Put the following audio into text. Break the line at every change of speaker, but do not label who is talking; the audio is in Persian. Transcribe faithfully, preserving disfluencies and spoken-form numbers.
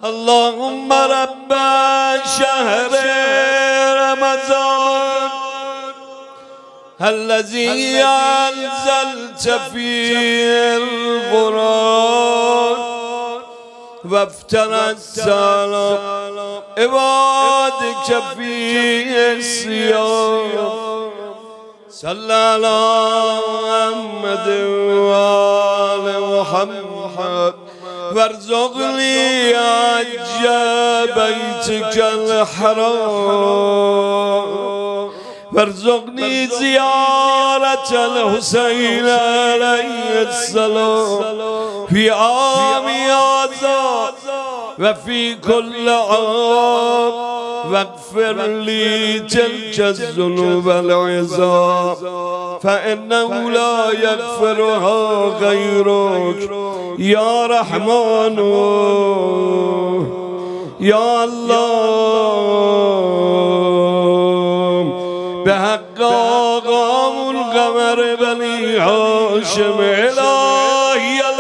اللهم رب شهر رمضان الذي أنزلت فيه القرآن وافترضت السلام عبادك فيه الصيام صلى على محمد وآل محمد وارزقني حج بيتك الحرام وارزقني زيارة الحسين عليه السلام في عام هذا وفي كل عام واغفر لي تلك الذنوب العظام فإنه لا يغفرها غيرك يا رحمن يا الله بحق آقا القمر بني هاشم إلهي